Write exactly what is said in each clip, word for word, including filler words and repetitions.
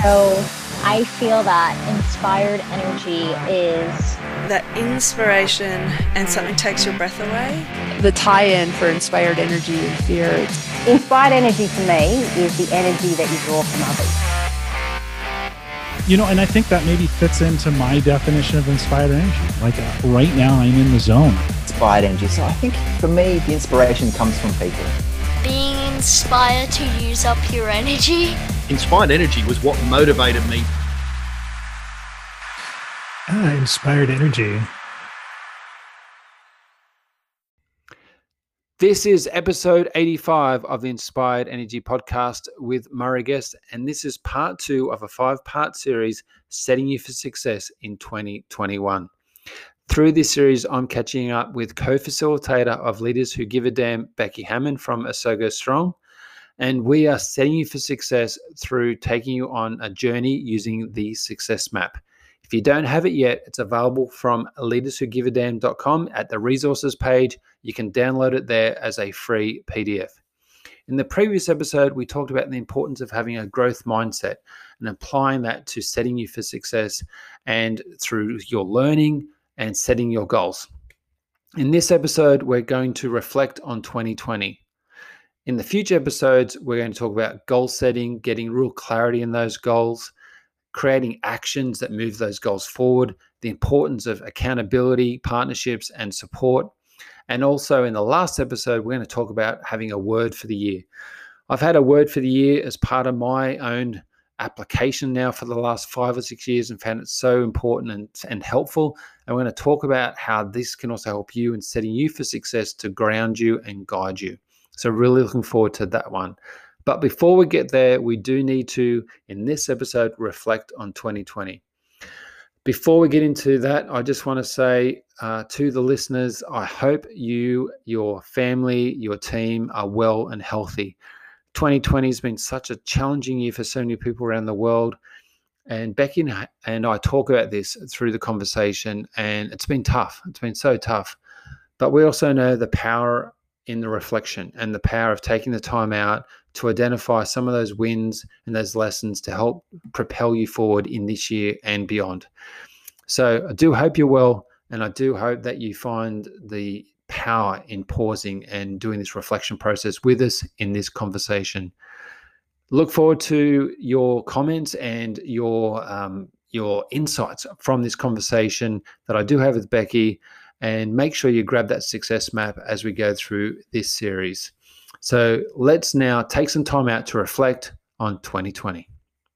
So I feel that inspired energy is that inspiration and something takes your breath away. The tie-in for inspired energy and fear. Inspired energy for me is the energy that you draw from others. You know, and I think that maybe fits into my definition of inspired energy. Like uh, right now I'm in the zone. Inspired energy. So I think for me, the inspiration comes from people. Being inspired to use up your energy. Inspired energy was what motivated me. Ah, inspired energy. This is episode eighty-five of the Inspired Energy podcast with Murray Guest, and this is part two of a five-part series setting you for success in twenty twenty-one. Through this series, I'm catching up with co-facilitator of Leaders Who Give a Damn, Becky Hammond from Asogo Strong, and we are setting you for success through taking you on a journey using the Success Map. If you don't have it yet, it's available from leaders who give a damn dot com at the resources page. You can download it there as a free P D F. In the previous episode, we talked about the importance of having a growth mindset and applying that to setting you for success and through your learning and setting your goals. In this episode, we're going to reflect on twenty twenty. In the future episodes, we're going to talk about goal setting, getting real clarity in those goals, creating actions that move those goals forward, the importance of accountability, partnerships, and support. And also in the last episode, we're going to talk about having a word for the year. I've had a word for the year as part of my own application now for the last five or six years and found it so important and, and helpful. And we're going to talk about how this can also help you in setting you for success to ground you and guide you. So really looking forward to that one. But before we get there, we do need to, in this episode, reflect on twenty twenty. Before we get into that, I just want to say uh, to the listeners, I hope you, your family, your team are well and healthy. twenty twenty has been such a challenging year for so many people around the world. And Becky and I talk about this through the conversation, and it's been tough. It's been so tough. But we also know the power in the reflection and the power of taking the time out to identify some of those wins and those lessons to help propel you forward in this year and beyond. So I do hope you're well, and I do hope that you find the power in pausing and doing this reflection process with us in this conversation. Look forward to your comments and your um, your insights from this conversation that I do have with Becky, and make sure you grab that success map as we go through this series. So let's now take some time out to reflect on twenty twenty.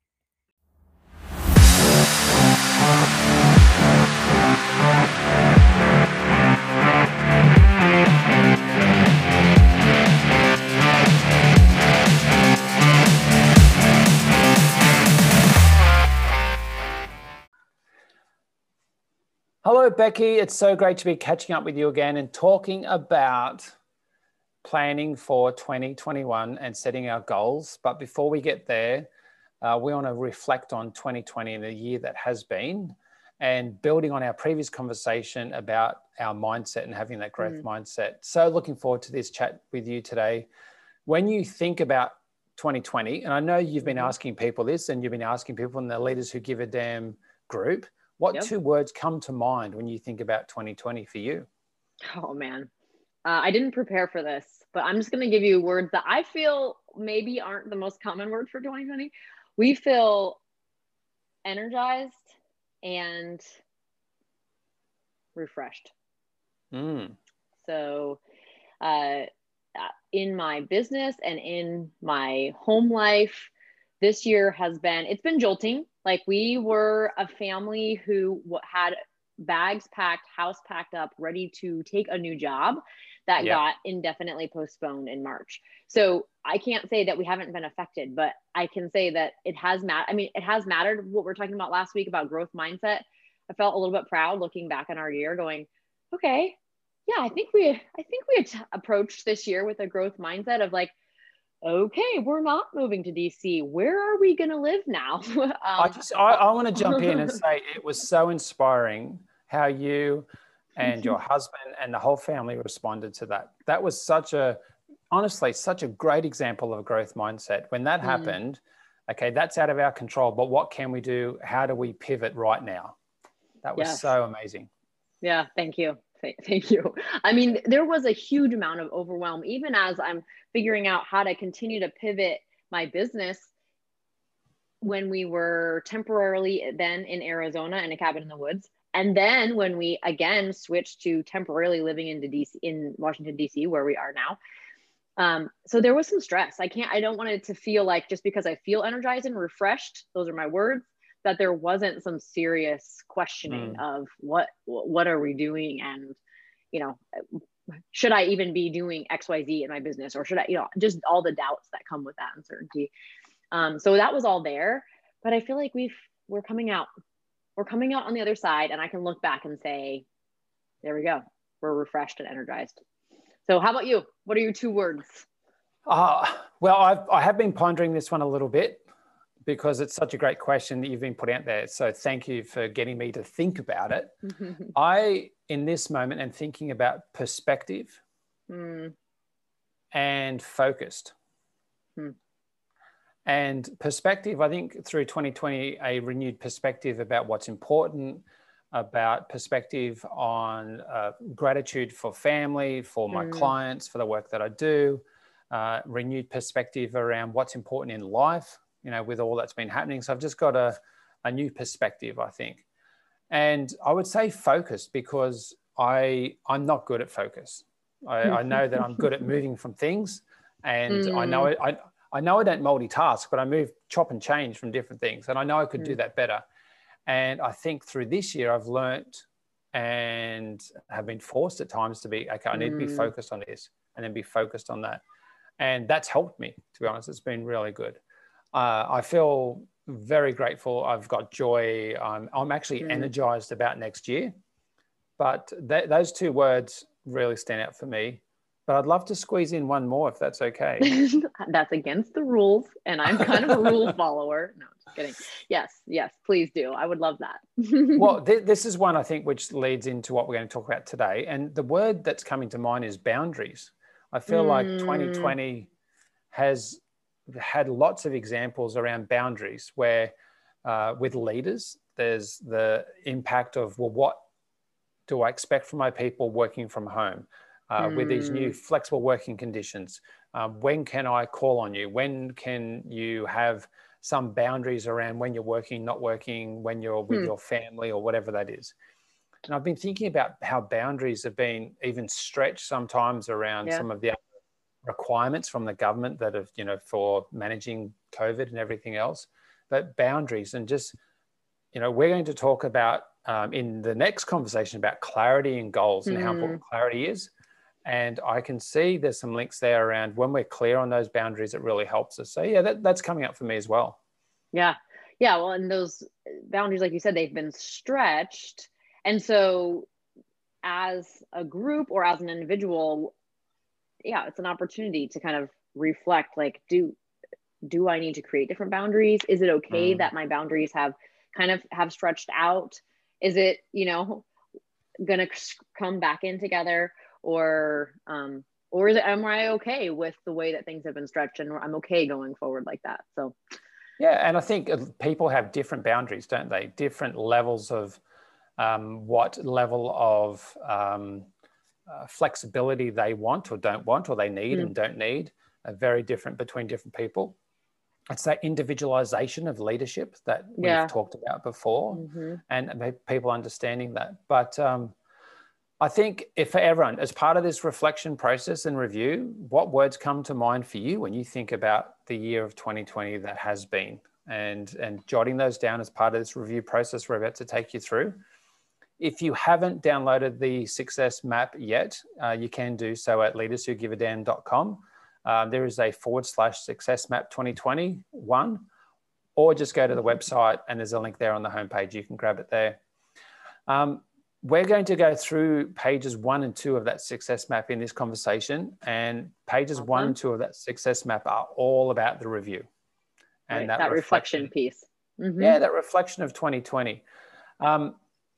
Hello, Becky. It's so great to be catching up with you again and talking about planning for twenty twenty-one and setting our goals. But before we get there, uh, we want to reflect on twenty twenty and the year that has been, and building on our previous conversation about our mindset and having that growth mm. mindset. So looking forward to this chat with you today. When you think about twenty twenty, and I know you've been asking people this, and you've been asking people in the Leaders Who Give a Damn group, what yep. two words come to mind when you think about twenty twenty for you? Oh, man. Uh, I didn't prepare for this, but I'm just going to give you words that I feel maybe aren't the most common word for twenty twenty. We feel energized and refreshed. Mm. So uh, in my business and in my home life, this year has been, it's been jolting. Like, we were a family who had bags packed, house packed up, ready to take a new job that yeah. got indefinitely postponed in March. So I can't say that we haven't been affected, but I can say that it has mattered. I mean, it has mattered what we're talking about last week about growth mindset. I felt a little bit proud looking back on our year going, okay, yeah, I think we, I think we had approached this year with a growth mindset of like, okay, we're not moving to D C. Where are we going to live now? um, I just, I, I want to jump in and say it was so inspiring how you and your husband and the whole family responded to that. That was such a, honestly, such a great example of a growth mindset. When that mm. happened, okay, that's out of our control, but what can we do? How do we pivot right now? That was Yes. so amazing. Yeah, thank you. Th- Thank you. I mean, there was a huge amount of overwhelm, even as I'm figuring out how to continue to pivot my business when we were temporarily then in Arizona in a cabin in the woods. And then when we again switched to temporarily living into D C, in Washington, D C, where we are now. Um, so there was some stress. I can't, I don't want it to feel like just because I feel energized and refreshed, those are my words, that there wasn't some serious questioning Mm. of what, what are we doing? And, you know, should I even be doing X, Y, Z in my business, or should I, you know, just all the doubts that come with that uncertainty. Um, so that was all there, but I feel like we've, we're coming out, we're coming out on the other side, and I can look back and say, there we go. We're refreshed and energized. So how about you? What are your two words? Uh, well, I've, I have been pondering this one a little bit because it's such a great question that you've been put out there. So thank you for getting me to think about it. I, in this moment, am thinking about perspective mm. and focused. Hmm. And perspective, I think through twenty twenty, a renewed perspective about what's important, about perspective on uh, gratitude for family, for my Mm. clients, for the work that I do, uh, renewed perspective around what's important in life, you know, with all that's been happening. So I've just got a, a new perspective, I think. And I would say focused, because I, I'm not good at focus. I, I know that I'm good at moving from things, and Mm. I know it, I, I know I don't multitask, but I move, chop and change from different things. And I know I could Mm. do that better. And I think through this year, I've learnt and have been forced at times to be, okay, I need to be Mm. focused on this and then be focused on that. And that's helped me, to be honest. It's been really good. Uh, I feel very grateful. I've got joy. I'm, I'm actually Mm. energized about next year. But th- those two words really stand out for me. But I'd love to squeeze in one more, if that's okay. That's against the rules, and I'm kind of a rule follower. No, just kidding. Yes, yes, please do. I would love that. Well, th- this is one, I think, which leads into what we're going to talk about today. And the word that's coming to mind is boundaries. I feel like twenty twenty has had lots of examples around boundaries where uh, with leaders, there's the impact of, well, what do I expect from my people working from home? Uh, with these new flexible working conditions, um, when can I call on you? When can you have some boundaries around when you're working, not working, when you're with Hmm. your family, or whatever that is? And I've been thinking about how boundaries have been even stretched sometimes around Yeah. some of the other requirements from the government that have, you know, for managing COVID and everything else. But boundaries, and just, you know, we're going to talk about um, in the next conversation about clarity and goals and how important clarity is. And I can see there's some links there around when we're clear on those boundaries, it really helps us. So yeah, that, that's coming up for me as well. Yeah. Yeah. Well, and those boundaries, like you said, they've been stretched. And so as a group or as an individual, yeah, it's an opportunity to kind of reflect, like, do, do I need to create different boundaries? Is it okay Mm. that my boundaries have kind of have stretched out? Is it, you know, going to come back in together? Or, um, or is it, am I okay with the way that things have been stretched, and I'm okay going forward like that? So, yeah. And I think people have different boundaries, don't they? Different levels of um, what level of um, uh, flexibility they want or don't want, or they need Mm. and don't need, are very different between different people. It's that individualization of leadership that Yeah. we've talked about before, mm-hmm. and people understanding that. But um, I think if for everyone, as part of this reflection process and review, what words come to mind for you when you think about the year of twenty twenty that has been, and, and jotting those down as part of this review process we're about to take you through. If you haven't downloaded the success map yet, uh, you can do so at leaders who give a damn dot com. Um, there is a forward slash success map twenty twenty-one, or just go to the website and there's a link there on the homepage. You can grab it there. Um, We're going to go through pages one and two of that success map in this conversation, and pages Awesome. one and two of that success map are all about the review and Right, that, that reflection, reflection piece. Mm-hmm. Yeah, that reflection of twenty twenty. Um,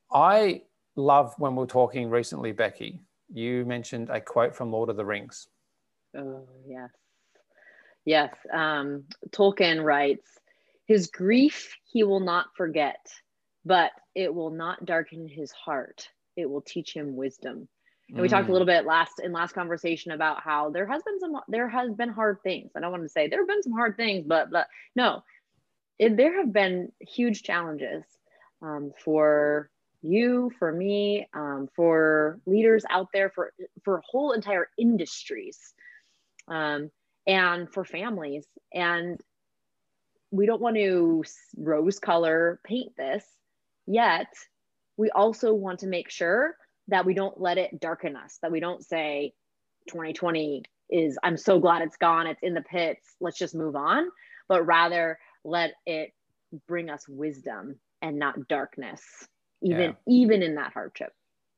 I love when we were talking recently, Becky, you mentioned a quote from Lord of the Rings. Oh, yes. Yes. Um, Tolkien writes, His grief he will not forget, but it will not darken his heart. It will teach him wisdom. And we talked a little bit last in last conversation about how there has been some, there has been hard things. I don't want to say there have been some hard things, but, but no, it, there have been huge challenges um, for you, for me, um, for leaders out there, for, for whole entire industries, um, and for families. And we don't want to rose color paint this, yet we also want to make sure that we don't let it darken us, that we don't say twenty twenty is, I'm so glad it's gone, it's in the pits, let's just move on, but rather let it bring us wisdom and not darkness, even, yeah. even in that hardship.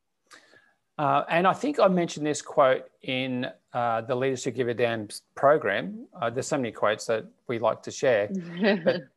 Uh, and I think I mentioned this quote in uh, the Leaders Who Give a Damn program. Uh, there's so many quotes that we like to share. But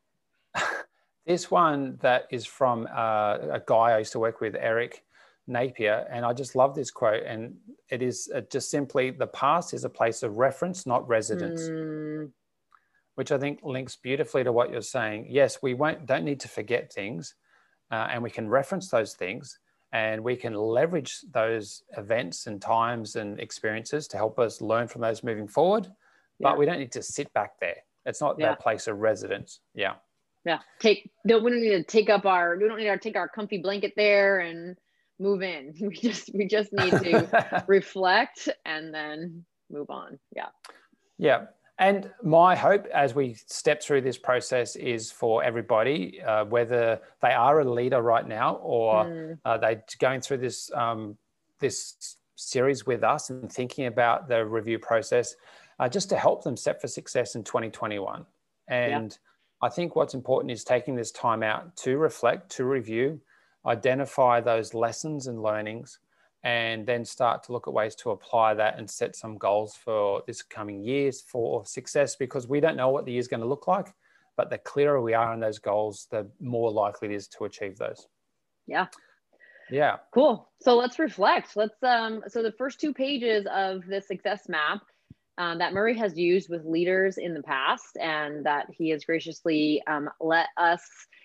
this one that is from uh, a guy I used to work with, Eric Napier, and I just love this quote, and it is uh, just simply, the past is a place of reference, not residence, mm. which I think links beautifully to what you're saying. Yes, we won't don't need to forget things, uh, and we can reference those things, and we can leverage those events and times and experiences to help us learn from those moving forward, but yeah. we don't need to sit back there. It's not yeah. that place of residence. Yeah. Yeah. Take, don't, we don't need to take up our, we don't need to take our comfy blanket there and move in. We just, we just need to reflect and then move on. Yeah. Yeah. And my hope as we step through this process is for everybody, uh, whether they are a leader right now or mm. uh, they're going through this, um, this series with us and thinking about the review process, uh, just to help them set for success in twenty twenty-one. And yeah. I think what's important is taking this time out to reflect, to review, identify those lessons and learnings, and then start to look at ways to apply that and set some goals for this coming years for success, because we don't know what the year's going to look like, but the clearer we are on those goals, the more likely it is to achieve those. Yeah. Yeah. Cool. So let's reflect. Let's, um, so the first two pages of the success map um, that Murray has used with leaders in the past, and that he has graciously um, let us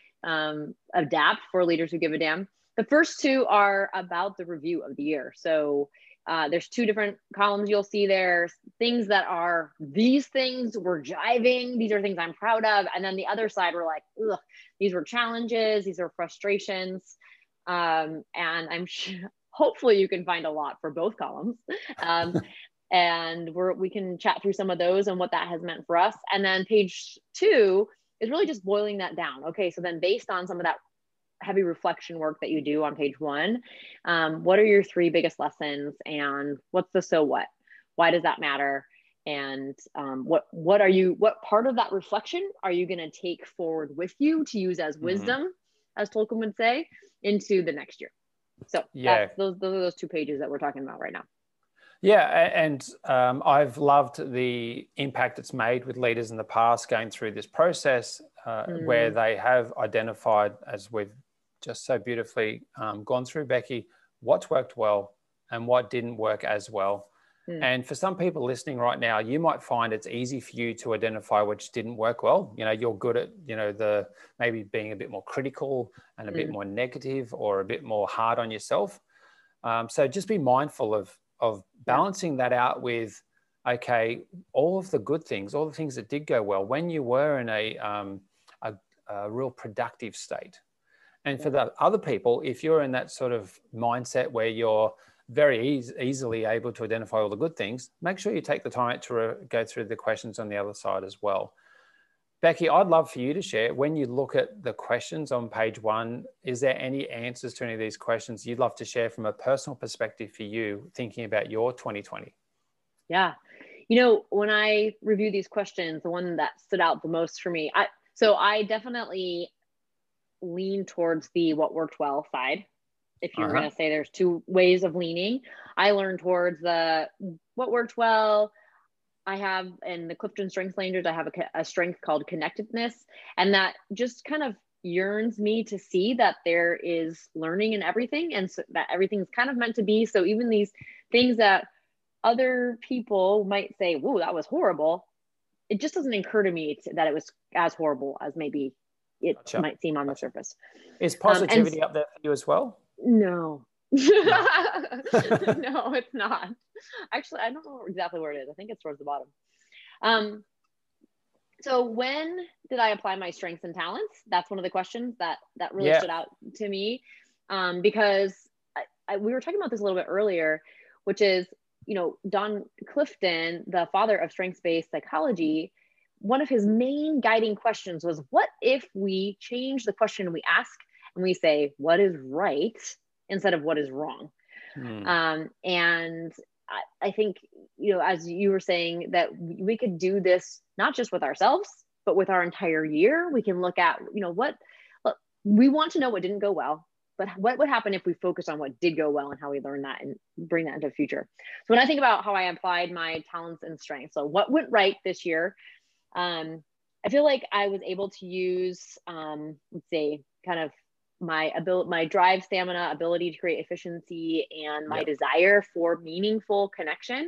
um, adapt for Leaders Who Give a Damn. The first two are about the review of the year. So uh, there's two different columns you'll see there, things that are, these things were jiving, these are things I'm proud of. And then the other side were like, ugh, these were challenges, these are frustrations. Um, and I'm sure, hopefully you can find a lot for both columns. Um, and we're, we can chat through some of those and what that has meant for us. And then page two is really just boiling that down. Okay, so then based on some of that heavy reflection work that you do on page one, um, what are your three biggest lessons, and what's the so what? Why does that matter? And um, what what are you, what part of that reflection are you going to take forward with you to use as wisdom, mm-hmm. as Tolkien would say, into the next year? So yeah, that's, those, those are those two pages that we're talking about right now. Yeah, and um, I've loved the impact it's made with leaders in the past going through this process, uh, mm. where they have identified, as we've just so beautifully um, gone through, Becky, what's worked well and what didn't work as well. Mm. And for some people listening right now, you might find it's easy for you to identify which didn't work well. You know, you're good at, you know, the maybe being a bit more critical and a mm. bit more negative or a bit more hard on yourself. Um, so just be mindful of of balancing that out with, okay, all of the good things, all the things that did go well when you were in a, um, a, a real productive state. And for the other people, if you're in that sort of mindset where you're very easy, easily able to identify all the good things, make sure you take the time to re- go through the questions on the other side as well. Becky, I'd love for you to share, when you look at the questions on page one, is there any answers to any of these questions you'd love to share from a personal perspective for you, thinking about your twenty twenty? Yeah. You know, when I review these questions, the one that stood out the most for me, I, so I definitely lean towards the what worked well side. If you're uh-huh. going to say there's two ways of leaning, I learned towards the what worked well. I have in the Clifton Strengths Landers, I have a, a strength called connectedness, and that just kind of yearns me to see that there is learning in everything, and so that everything's kind of meant to be. So even these things that other people might say, "Whoa, that was horrible," it just doesn't occur to me to, that it was as horrible as maybe it Gotcha. might seem on Gotcha. the surface. Is positivity um, up there for you as well? No. No, it's not. Actually, I don't know exactly where it is. I think it's towards the bottom. Um, so when did I apply my strengths and talents? That's one of the questions that that really Yeah. stood out to me, um, because I, I, we were talking about this a little bit earlier, which is, you know, Don Clifton, the father of strengths-based psychology, one of his main guiding questions was, what if we change the question we ask and we say, what is right instead of what is wrong? Hmm. Um, and I, I think, you know, as you were saying, that we could do this not just with ourselves, but with our entire year. We can look at, you know, what look, we want to know what didn't go well, but what would happen if we focus on what did go well and how we learn that and bring that into the future. So when I think about how I applied my talents and strengths, so what went right this year, um, I feel like I was able to use, um, let's say, kind of my ability, my drive, stamina, ability to create efficiency, and my Yep. desire for meaningful connection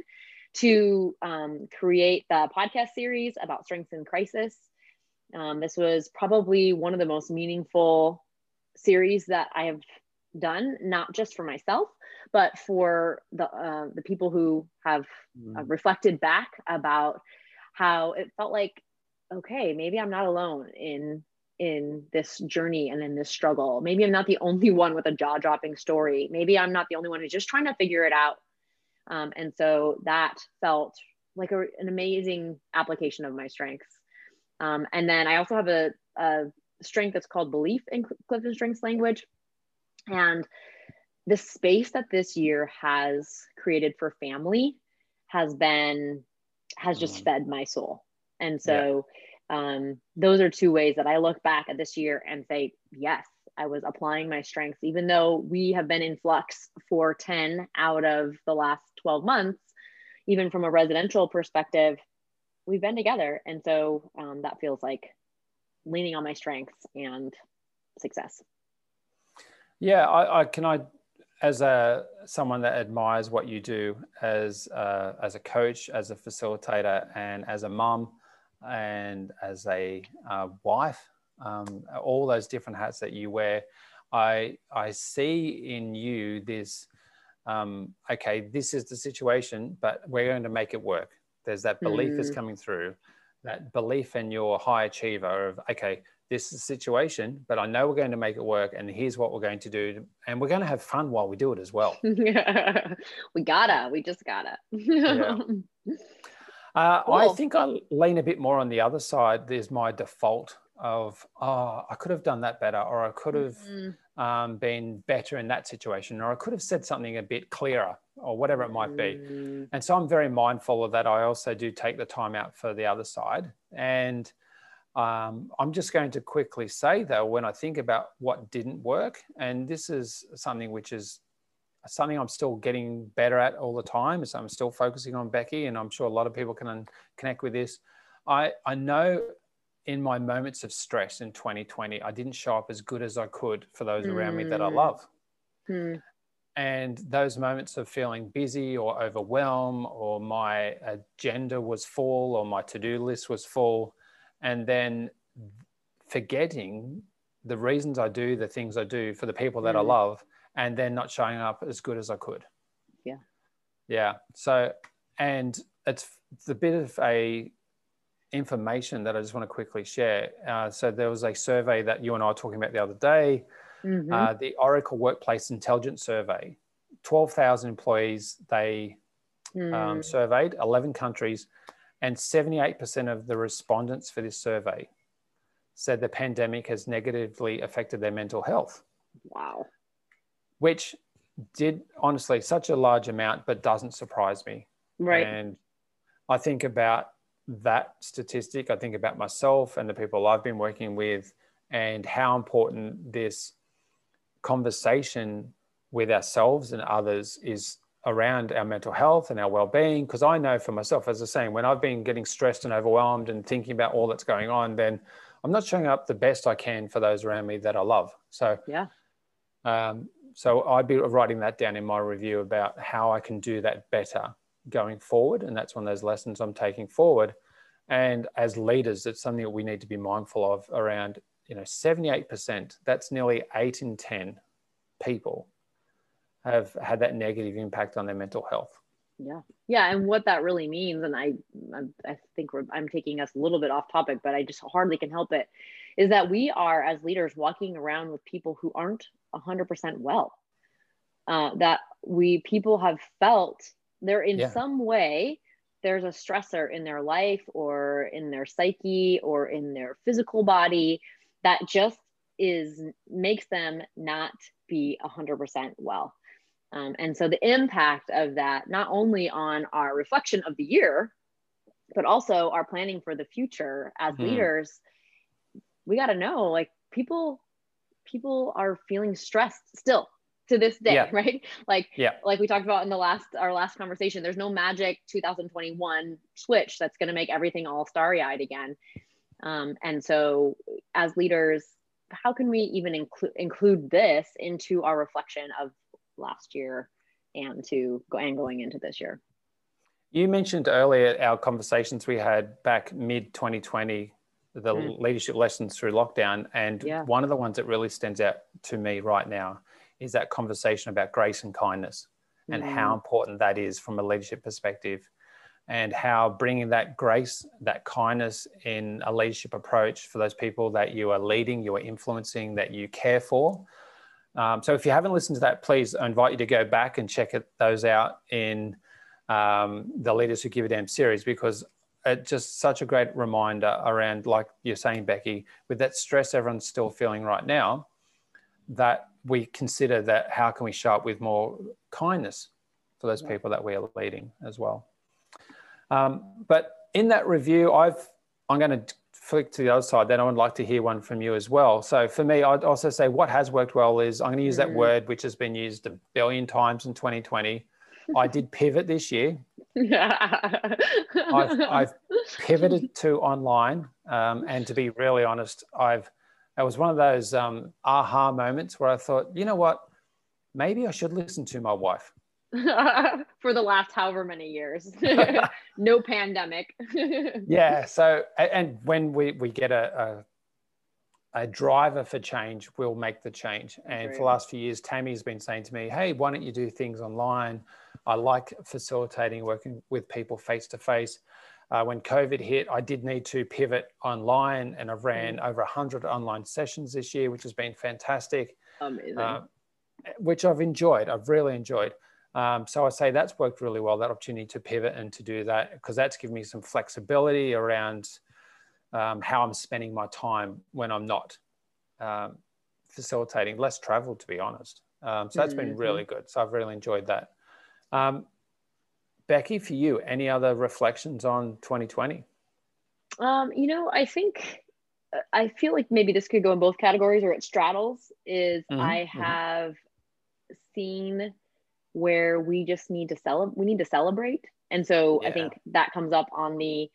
to um, create the podcast series about strengths in crisis. Um, this was probably one of the most meaningful series that I have done, not just for myself, but for the uh, the people who have uh, reflected back about how it felt like, okay, maybe I'm not alone in in this journey and in this struggle. Maybe I'm not the only one with a jaw-dropping story. Maybe I'm not the only one who's just trying to figure it out. Um, and so that felt like a, an amazing application of my strengths. Um, and then I also have a, a strength that's called belief in Clifton Strengths language. And the space that this year has created for family has been, has just Mm. fed my soul. And so um, those are two ways that I look back at this year and say, yes, I was applying my strengths, even though we have been in flux for ten out of the last twelve months, even from a residential perspective, we've been together. And so um, that feels like leaning on my strengths and success. Yeah, I, I can I, as a someone that admires what you do as a, as a coach, as a facilitator, and as a mum, and as a uh, wife, um, all those different hats that you wear, I I see in you this. Um, okay, this is the situation, but we're going to make it work. There's that belief Mm. is coming through, that belief in your high achiever of, okay, this is the situation, but I know we're going to make it work, and here's what we're going to do, and we're going to have fun while we do it as well. we gotta, we just gotta. Yeah. Uh, Cool. I think I lean a bit more on the other side. There's my default of, oh, I could have done that better, or I could have Mm. um, been better in that situation, or I could have said something a bit clearer, or whatever it might be. Mm. And so I'm very mindful of that. I also do take the time out for the other side. And um, I'm just going to quickly say, though, when I think about what didn't work, and this is something which is something I'm still getting better at all the time, so I'm still focusing on, Becky, and I'm sure a lot of people can connect with this. I, I know in my moments of stress in twenty twenty, I didn't show up as good as I could for those around me that I Mm. love. Mm. And those moments of feeling busy or overwhelmed, or my agenda was full, or my to-do list was full, and then forgetting the reasons I do the things I do for the people that I Mm. love, and then not showing up as good as I could. Yeah. Yeah. So, and it's, it's a bit of a information that I just want to quickly share. Uh, so there was a survey that you and I were talking about the other day, Mhm. uh, the Oracle Workplace Intelligence Survey. twelve thousand employees they um, Mm. surveyed, eleven countries, and seventy-eight percent of the respondents for this survey said the pandemic has negatively affected their mental health. Wow. Which did, honestly, such a large amount, but doesn't surprise me. Right. And I think about that statistic. I think about myself and the people I've been working with, and how important this conversation with ourselves and others is around our mental health and our well-being. Because I know for myself, as I was saying, when I've been getting stressed and overwhelmed and thinking about all that's going on, then I'm not showing up the best I can for those around me that I love. So Yeah. um, so I'd be writing that down in my review about how I can do that better going forward. And that's one of those lessons I'm taking forward. And as leaders, it's something that we need to be mindful of around, you know, seventy-eight percent, that's nearly eight in ten people have had that negative impact on their mental health. Yeah. Yeah. And what that really means, and I, I think we're, I'm taking us a little bit off topic, but I just hardly can help it, is that we are, as leaders, walking around with people who aren't one hundred percent well. Uh, that we, people have felt they're in Yeah. some way, there's a stressor in their life or in their psyche or in their physical body that just is, makes them not be one hundred percent well. Um, and so the impact of that, not only on our reflection of the year, but also our planning for the future as Hmm. leaders, we got to know, like, people, people are feeling stressed still to this day, Yeah. right? Like, Yeah. like we talked about in the last, our last conversation, there's no magic two thousand twenty-one switch that's going to make everything all starry-eyed again. Um, and so as leaders, how can we even include include this into our reflection of last year and to go and going into this year? You mentioned earlier our conversations we had back mid twenty twenty, the Mm. leadership lessons through lockdown. And Yeah. one of the ones that really stands out to me right now is that conversation about grace and kindness and Mm. how important that is from a leadership perspective, and how bringing that grace, that kindness in a leadership approach for those people that you are leading, you are influencing, that you care for. Um, so if you haven't listened to that, please, I invite you to go back and check it, those out in um, the Leaders Who Give a Damn series, because it's just such a great reminder around, like you're saying, Becky, with that stress everyone's still feeling right now, that we consider that how can we show up with more kindness for those Yeah. people that we are leading as well. Um, but in that review, I've, I'm going to flick to the other side, then I would like to hear one from you as well. So for me, I'd also say what has worked well is, I'm going to use that Mm. word which has been used a billion times in twenty twenty. I did pivot this year. I've, I've pivoted to online. Um, and to be really honest, I've, it was one of those um, aha moments where I thought, you know what, maybe I should listen to my wife. For the last however many years. No pandemic. Yeah. So, a- and when we, we get a, a, a driver for change, we'll make the change. And for the Right. last few years, Tammy's been saying to me, hey, why don't you do things online? I like facilitating, working with people face to face. Uh, when COVID hit, I did need to pivot online, and I've ran over one hundred online sessions this year, which has been fantastic. Amazing. uh, which I've enjoyed. I've really enjoyed. Um, so I say that's worked really well, that opportunity to pivot and to do that, because that's given me some flexibility around um, how I'm spending my time when I'm not um, facilitating, less travel, to be honest. Um, so that's Mm-hmm. been really good. So I've really enjoyed that. Um, Becky, for you, any other reflections on twenty twenty? Um, you know, I think, I feel like maybe this could go in both categories, or it straddles, is Mhm, I mhm. have seen where we just need to celebrate, we need to celebrate. And so I Yeah. think that comes up on the,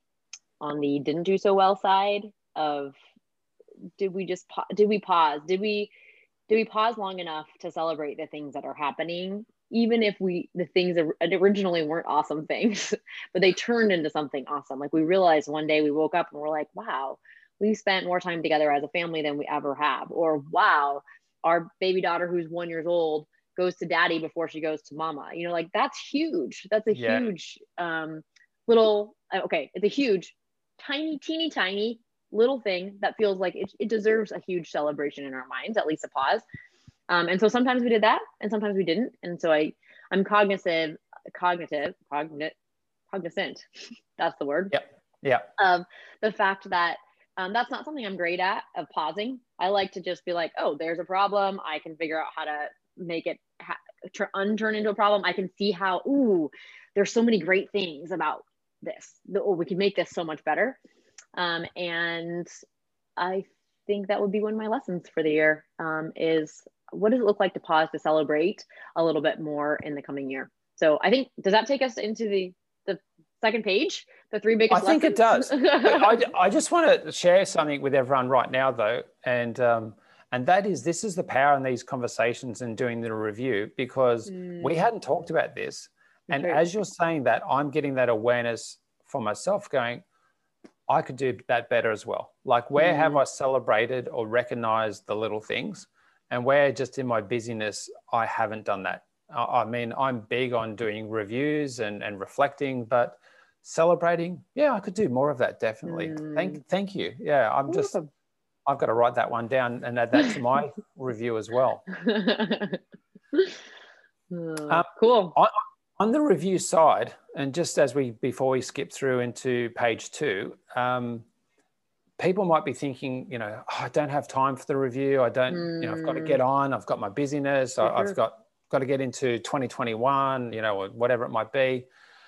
on the didn't do so well side of, did we just, pa- did we pause? Did we, did we pause long enough to celebrate the things that are happening? Even if we, the things that originally weren't awesome things, but they turned into something awesome. Like we realized one day we woke up and we're like, wow, we spent more time together as a family than we ever have. Or wow, our baby daughter who's one years old goes to daddy before she goes to mama. You know, like that's huge. That's a Yeah. huge um, little, uh, okay, it's a huge, tiny, teeny, tiny little thing that feels like it, it deserves a huge celebration in our minds, at least a pause. Um, and so sometimes we did that and sometimes we didn't. And so I, I'm cognitive, cognitive, cognit, cognizant, that's the word. Yep. Yeah. Of the fact that um, that's not something I'm great at, of pausing. I like to just be like, oh, there's a problem. I can figure out how to make it ha- tr- unturn into a problem. I can see how, ooh, there's so many great things about this. The, oh, we can make this so much better. Um, and I think that would be one of my lessons for the year um, is what does it look like to pause to celebrate a little bit more in the coming year? So I think, does that take us into the, the second page, the three biggest I think it does. lessons? I, I just want to share something with everyone right now, though, and um, and that is, this is the power in these conversations and doing the review, because Mm. we hadn't talked about this. And Okay. as you're saying that, I'm getting that awareness for myself going, I could do that better as well. Like, where mm. have I celebrated or recognized the little things, and where just in my busyness, I haven't done that. I, I mean, I'm big on doing reviews and, and reflecting, but celebrating, yeah, I could do more of that. Definitely. Mm. Thank, thank you. Yeah. I'm just, I've got to write that one down and add that to my review as well. um, cool. On, on the review side, and just as we, before we skip through into page two, um, people might be thinking, you know, oh, I don't have time for the review. I don't, mm. you know, I've got to get on. I've got my busyness. Sure. I, I've got, got to get into twenty twenty-one, you know, or whatever it might be.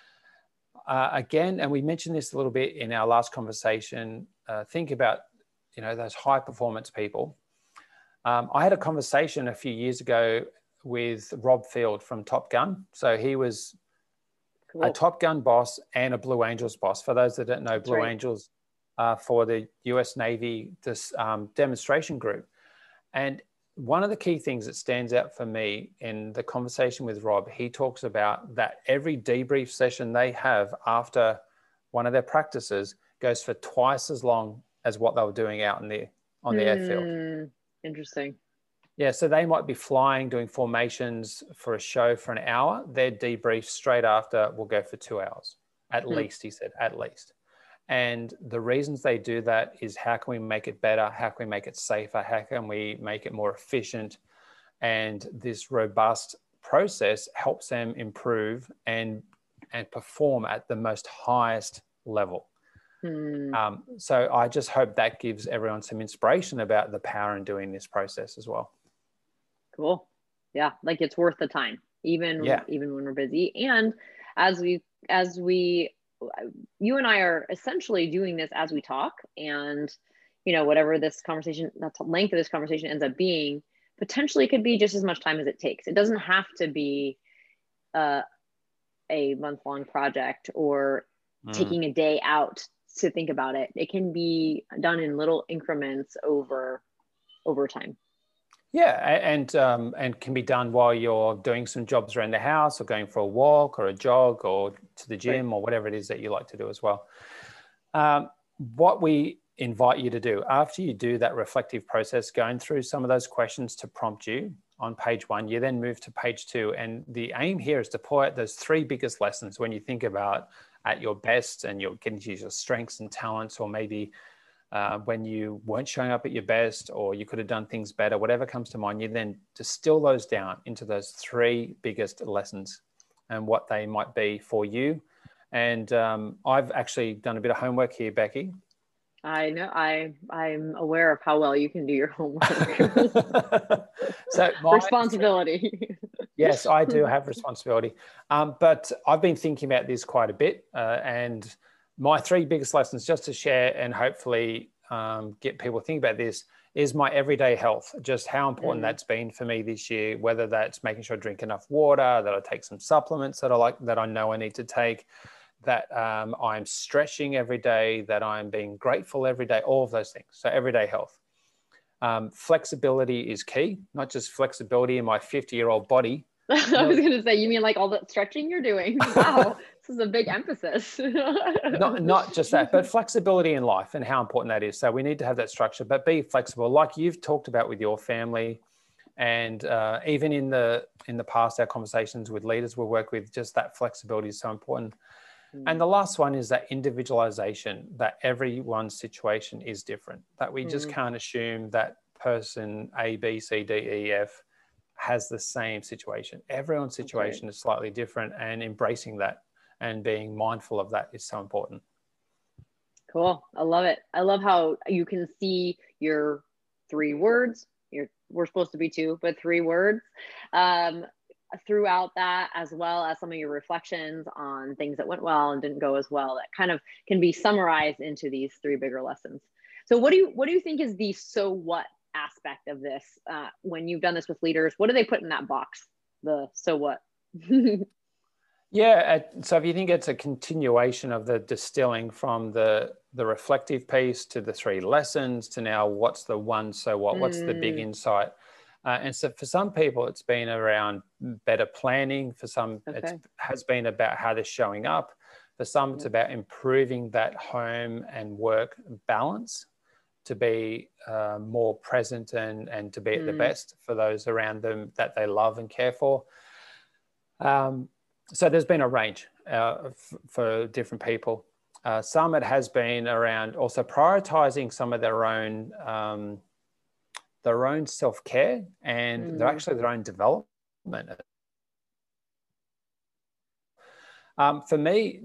Uh, again, and we mentioned this a little bit in our last conversation, uh, think about, you know, those high performance people. Um, I had a conversation a few years ago with Rob Field from Top Gun. So he was cool. a Top Gun boss and a Blue Angels boss. For those that don't know, That's Blue right. Angels uh, for the U S Navy, this um, demonstration group. And one of the key things that stands out for me in the conversation with Rob, he talks about that every debrief session they have after one of their practices goes for twice as long as what they were doing out in the, on the mm, airfield. Interesting. Yeah, so they might be flying, doing formations for a show for an hour. Their debrief straight after will go for two hours, at mm. least, he said, at least. And the reasons they do that is, how can we make it better? How can we make it safer? How can we make it more efficient? And this robust process helps them improve and, and perform at the most highest level. Hmm. Um, so I just hope that gives everyone some inspiration about the power in doing this process as well. Cool. Yeah. Like, it's worth the time, even, yeah. even when we're busy. And as we, as we, you and I are essentially doing this as we talk, and, you know, whatever this conversation, that's the length of this conversation ends up being, potentially it could be just as much time as it takes. It doesn't have to be uh, a month-long project or mm. taking a day out to think about it. It can be done in little increments over, over time. Yeah, and um, and can be done while you're doing some jobs around the house, or going for a walk or a jog, or to the gym, right. or whatever it is that you like to do as well. Um, what we invite you to do after you do that reflective process, going through some of those questions to prompt you on page one, you then move to page two. And the aim here is to pull out those three biggest lessons when you think about at your best and you're getting to use your strengths and talents, or maybe Uh, when you weren't showing up at your best, or you could have done things better, whatever comes to mind, you then distill those down into those three biggest lessons and what they might be for you. And um, I've actually done a bit of homework here, Becky. I know, I, I'm aware of how well you can do your homework. So my, responsibility. Yes, I do have responsibility. Um, but I've been thinking about this quite a bit, uh, and my three biggest lessons, just to share and hopefully um, get people thinking about this, is my everyday health, just how important mm. that's been for me this year, whether that's making sure I drink enough water, that I take some supplements that I like, that I know I need to take, that um, I'm stretching every day, that I'm being grateful every day, all of those things. So everyday health. Um, flexibility is key, not just flexibility in my fifty-year-old body. I was going to say, you mean like all the stretching you're doing? Wow, this is a big emphasis. not, not just that, but flexibility in life and how important that is. So we need to have that structure, but be flexible, like you've talked about with your family, and uh, even in the in the past, our conversations with leaders we work with, just that flexibility is so important. Mm. And the last one is that individualization, that everyone's situation is different, that we just mm. can't assume that person A, B, C, D, E, F has the same situation. Everyone's situation okay. is slightly different, and embracing that and being mindful of that is so important. Cool. I love it. I love how you can see your three words. You're, we're supposed to be two, but three words um, throughout that, as well as some of your reflections on things that went well and didn't go as well, that kind of can be summarized into these three bigger lessons. So what do you, what do you think is the so what aspect of this uh, when you've done this with leaders? What do they put in that box? The so what? Yeah, so if you think it's a continuation of the distilling from the the reflective piece to the three lessons to now what's the one so what, what's mm. the big insight? Uh, and so for some people, it's been around better planning. For some, okay. it has been about how they're showing up. For some, it's about improving that home and work balance to be uh, more present and, and to be at mm. the best for those around them that they love and care for. Um, so there's been a range uh, f- for different people. Uh, some it has been around also prioritizing some of their own um, their own self-care and mm. they're actually their own development. Um, for me,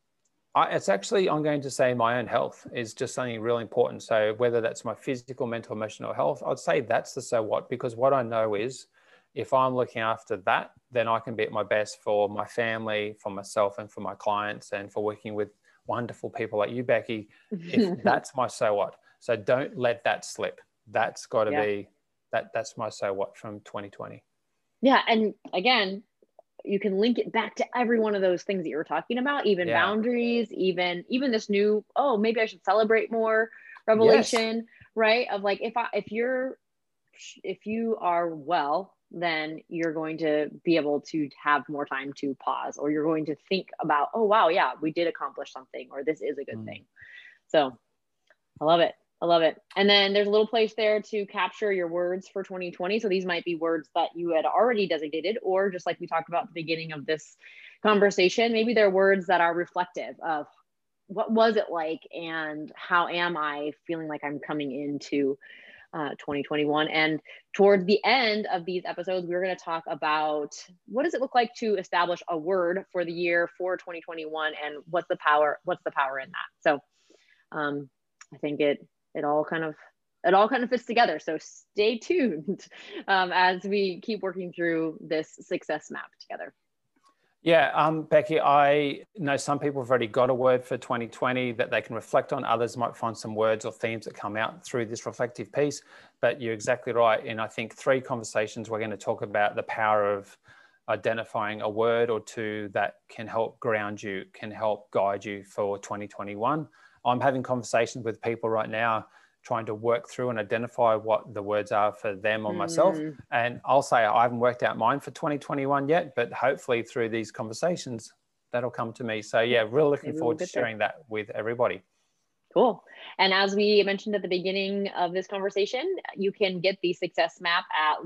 I, it's actually, I'm going to say my own health is just something really important. So whether that's my physical, mental, emotional health, I'd say that's the so what, because what I know is if I'm looking after that, then I can be at my best for my family, for myself and for my clients and for working with wonderful people like you, Becky. If that's my so what. So don't let that slip. That's got to yeah. be, that. that's my so what from twenty twenty. Yeah. And again, you can link it back to every one of those things that you were talking about, even yeah. boundaries, even, even this new, oh, maybe I should celebrate more revelation, yes. right? Of like, if I, if you're, if you are well, then you're going to be able to have more time to pause, or you're going to think about, oh, wow, yeah, we did accomplish something, or this is a good mm. thing. So I love it. I love it. And then there's a little place there to capture your words for twenty twenty. So these might be words that you had already designated, or just like we talked about at the beginning of this conversation, maybe they're words that are reflective of what was it like and how am I feeling like I'm coming into uh, twenty twenty-one. And towards the end of these episodes, we're going to talk about what does it look like to establish a word for the year for twenty twenty-one, and what's the power, what's the power in that. So um, I think it, it all kind of, it all kind of fits together. So stay tuned um, as we keep working through this success map together. Yeah, um, Becky, I know some people have already got a word for twenty twenty that they can reflect on. Others might find some words or themes that come out through this reflective piece, but you're exactly right. In I think three conversations, we're going to talk about the power of identifying a word or two that can help ground you, can help guide you for twenty twenty-one. I'm having conversations with people right now trying to work through and identify what the words are for them or myself. Mm. And I'll say I haven't worked out mine for twenty twenty-one yet, but hopefully through these conversations, that'll come to me. So yeah, really looking Maybe forward we'll to sharing there. that with everybody. Cool. And as we mentioned at the beginning of this conversation, you can get the success map at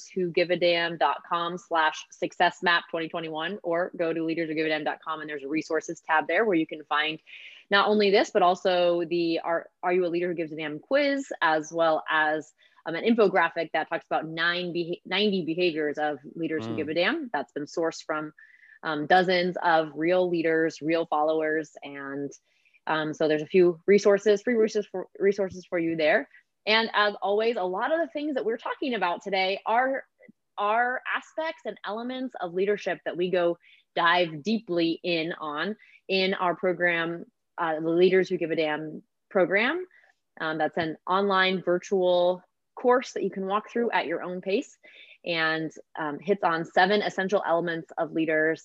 leaderswhogiveadamn.com slash success map 2021, or go to leaders who give a damn dot com and there's a resources tab there where you can find not only this, but also the Are, Are You a Leader Who Gives a Damn quiz, as well as um, an infographic that talks about nine beha- ninety behaviors of leaders mm. who give a damn. That's been sourced from um, dozens of real leaders, real followers. And um, so there's a few resources, free resources for, resources for you there. And as always, a lot of the things that we're talking about today are, are aspects and elements of leadership that we go dive deeply in on in our program, Uh, the Leaders Who Give a Damn program. Um, that's an online virtual course that you can walk through at your own pace, and um, hits on seven essential elements of leaders,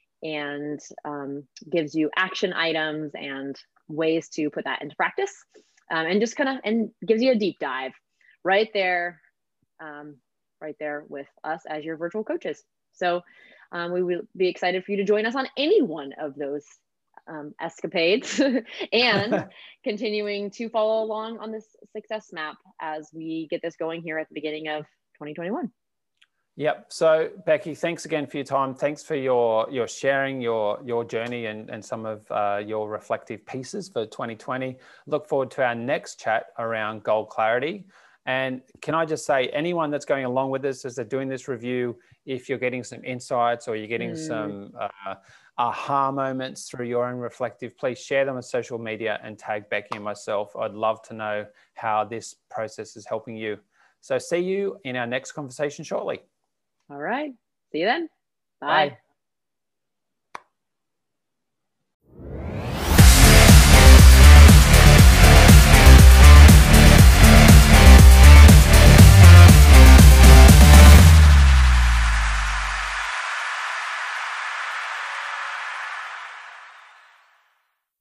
and um, gives you action items and ways to put that into practice, um, and just kind of, and gives you a deep dive right there, um, right there with us as your virtual coaches. So um, we will be excited for you to join us on any one of those Um, escapades and continuing to follow along on this success map as we get this going here at the beginning of twenty twenty-one. Yep. So Becky, thanks again for your time. Thanks for your your sharing your your journey and, and some of uh, your reflective pieces for twenty twenty. Look forward to our next chat around goal clarity. And can I just say, anyone that's going along with us as they're doing this review, if you're getting some insights or you're getting mm. some uh, aha moments through your own reflective, please share them on social media and tag Becky and myself. I'd love to know how this process is helping you. So see you in our next conversation shortly. All right. See you then. Bye. Bye.